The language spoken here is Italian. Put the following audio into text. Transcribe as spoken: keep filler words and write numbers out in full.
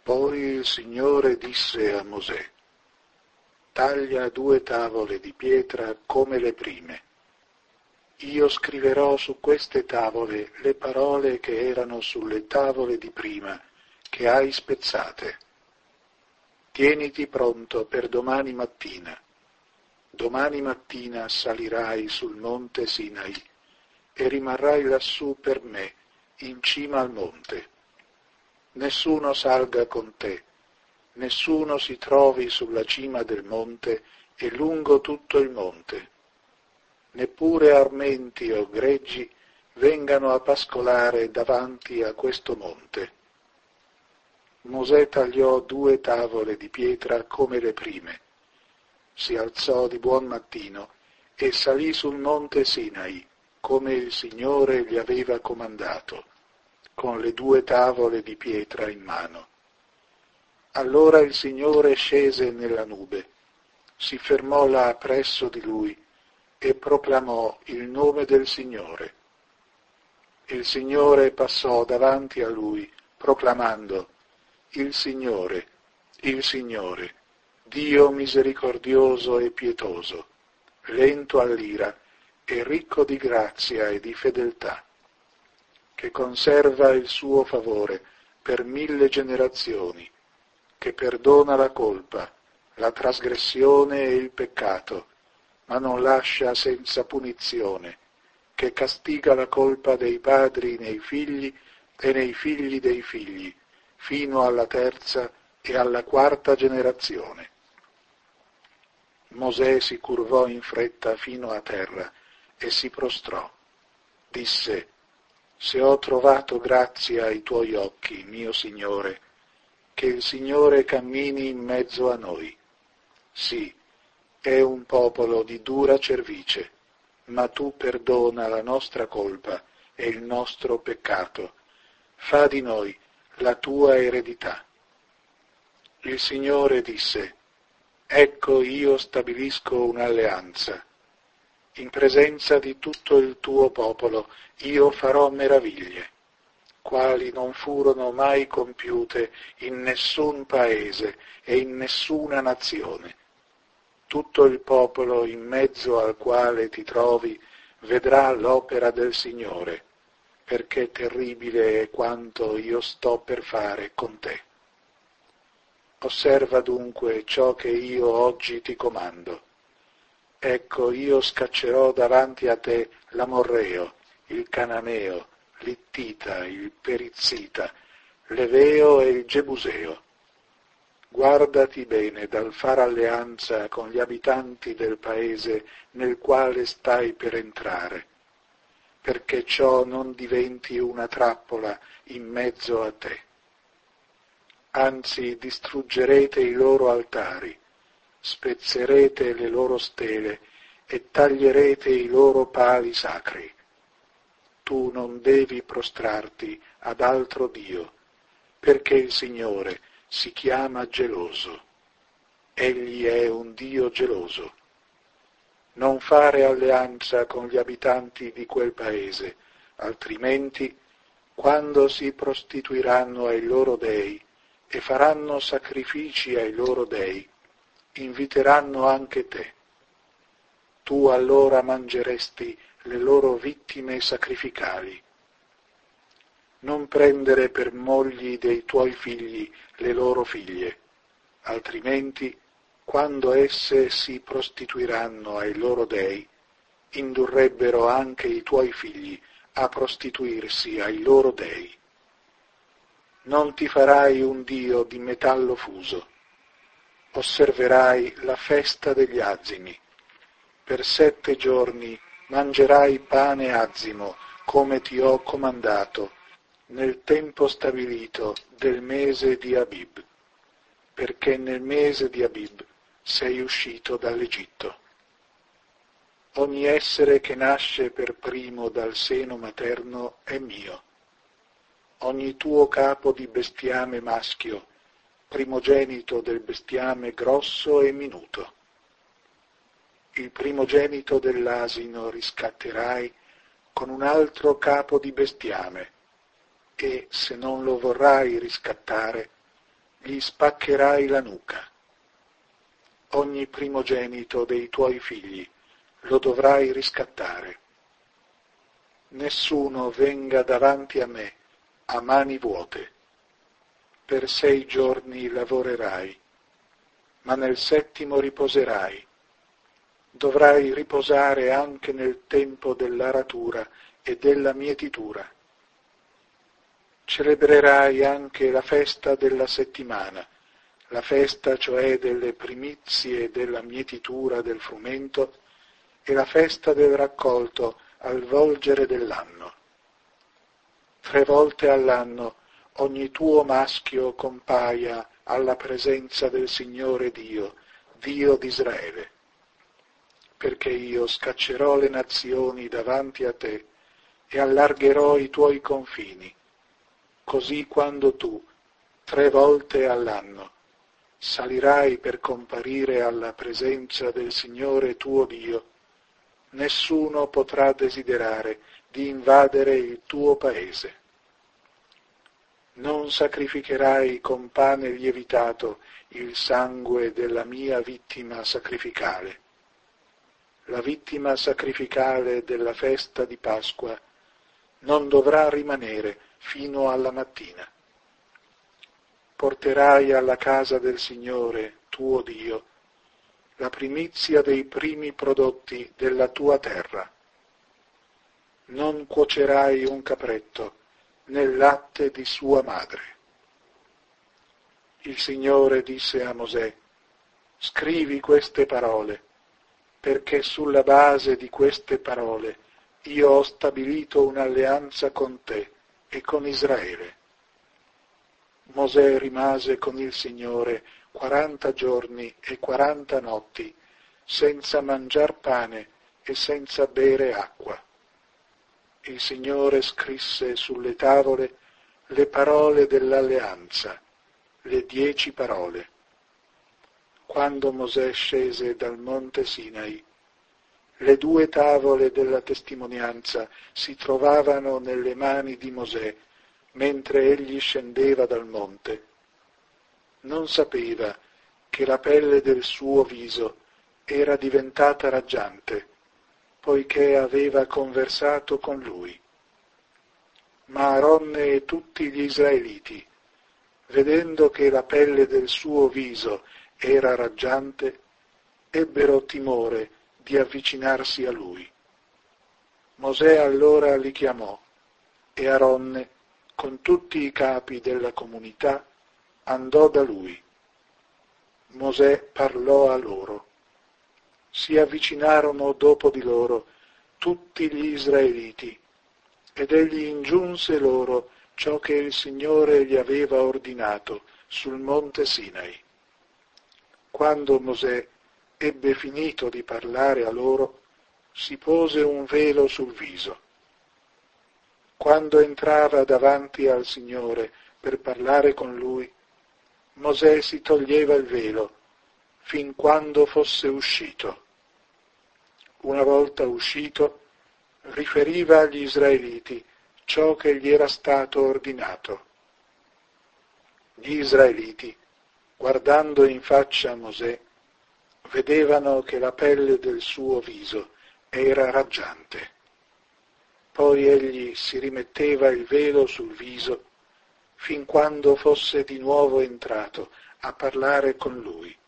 Poi il Signore disse a Mosè: taglia due tavole di pietra come le prime. Io scriverò su queste tavole le parole che erano sulle tavole di prima, che hai spezzate. Tieniti pronto per domani mattina. Domani mattina salirai sul monte Sinai e rimarrai lassù per me, in cima al monte. Nessuno salga con te, nessuno si trovi sulla cima del monte e lungo tutto il monte. Neppure armenti o greggi vengano a pascolare davanti a questo monte. Mosè tagliò due tavole di pietra come le prime. Si alzò di buon mattino e salì sul monte Sinai, come il Signore gli aveva comandato, con le due tavole di pietra in mano. Allora il Signore scese nella nube, si fermò là presso di lui e proclamò il nome del Signore. Il Signore passò davanti a lui, proclamando: il Signore, il Signore, Dio misericordioso e pietoso, lento all'ira e ricco di grazia e di fedeltà, che conserva il suo favore per mille generazioni, che perdona la colpa, la trasgressione e il peccato, ma non lascia senza punizione, che castiga la colpa dei padri nei figli e nei figli dei figli, fino alla terza e alla quarta generazione. Mosè si curvò in fretta fino a terra e si prostrò. Disse: se ho trovato grazia ai tuoi occhi, mio Signore, che il Signore cammini in mezzo a noi. Sì, è un popolo di dura cervice, ma tu perdona la nostra colpa e il nostro peccato. Fa di noi la tua eredità. Il Signore disse: ecco io stabilisco un'alleanza. In presenza di tutto il tuo popolo io farò meraviglie, quali non furono mai compiute in nessun paese e in nessuna nazione. Tutto il popolo in mezzo al quale ti trovi vedrà l'opera del Signore, perché terribile è quanto io sto per fare con te. Osserva dunque ciò che io oggi ti comando. Ecco, io scaccerò davanti a te l'Amorreo, il Cananeo, l'Ittita, il Perizzita, l'Eveo e il Gebuseo. Guardati bene dal far alleanza con gli abitanti del paese nel quale stai per entrare, perché ciò non diventi una trappola in mezzo a te. Anzi, distruggerete i loro altari, spezzerete le loro stele e taglierete i loro pali sacri. Tu non devi prostrarti ad altro Dio, perché il Signore si chiama geloso. Egli è un Dio geloso. Non fare alleanza con gli abitanti di quel paese, altrimenti, quando si prostituiranno ai loro dei e faranno sacrifici ai loro dei, inviteranno anche te. Tu allora mangeresti le loro vittime sacrificali. Non prendere per mogli dei tuoi figli le loro figlie, altrimenti, quando esse si prostituiranno ai loro dei, indurrebbero anche i tuoi figli a prostituirsi ai loro dei. Non ti farai un dio di metallo fuso. Osserverai la festa degli azimi. Per sette giorni mangerai pane azimo, come ti ho comandato, nel tempo stabilito del mese di Abib, perché nel mese di Abib sei uscito dall'Egitto. Ogni essere che nasce per primo dal seno materno è mio. Ogni tuo capo di bestiame maschio, primogenito del bestiame grosso e minuto. Il primogenito dell'asino riscatterai con un altro capo di bestiame, e se non lo vorrai riscattare, gli spaccherai la nuca. Ogni primogenito dei tuoi figli lo dovrai riscattare. Nessuno venga davanti a me a mani vuote. Per sei giorni lavorerai, ma nel settimo riposerai. Dovrai riposare anche nel tempo dell'aratura e della mietitura. Celebrerai anche la festa della settimana, la festa cioè delle primizie della mietitura del frumento e la festa del raccolto al volgere dell'anno. Tre volte all'anno ogni tuo maschio compaia alla presenza del Signore Dio, Dio d'Israele, perché io scaccerò le nazioni davanti a te e allargherò i tuoi confini, così quando tu, tre volte all'anno, salirai per comparire alla presenza del Signore tuo Dio, nessuno potrà desiderare di invadere il tuo paese. Non sacrificherai con pane lievitato il sangue della mia vittima sacrificale. La vittima sacrificale della festa di Pasqua non dovrà rimanere fino alla mattina. Porterai alla casa del Signore, tuo Dio, la primizia dei primi prodotti della tua terra. Non cuocerai un capretto nel latte di sua madre. Il Signore disse a Mosè: scrivi queste parole, perché sulla base di queste parole io ho stabilito un'alleanza con te e con Israele. Mosè rimase con il Signore quaranta giorni e quaranta notti, senza mangiar pane e senza bere acqua. Il Signore scrisse sulle tavole le parole dell'alleanza, le dieci parole. Quando Mosè scese dal monte Sinai, le due tavole della testimonianza si trovavano nelle mani di Mosè mentre egli scendeva dal monte. Non sapeva che la pelle del suo viso era diventata raggiante, poiché aveva conversato con lui. Ma Aronne e tutti gli israeliti, vedendo che la pelle del suo viso era raggiante, ebbero timore di avvicinarsi a lui. Mosè allora li chiamò e Aronne, con tutti i capi della comunità, andò da lui. Mosè parlò a loro. Si avvicinarono dopo di loro tutti gli israeliti, ed egli ingiunse loro ciò che il Signore gli aveva ordinato sul monte Sinai. Quando Mosè ebbe finito di parlare a loro, si pose un velo sul viso. Quando entrava davanti al Signore per parlare con lui, Mosè si toglieva il velo fin quando fosse uscito. Una volta uscito, riferiva agli israeliti ciò che gli era stato ordinato. Gli israeliti, guardando in faccia a Mosè, vedevano che la pelle del suo viso era raggiante. Poi egli si rimetteva il velo sul viso fin quando fosse di nuovo entrato a parlare con lui.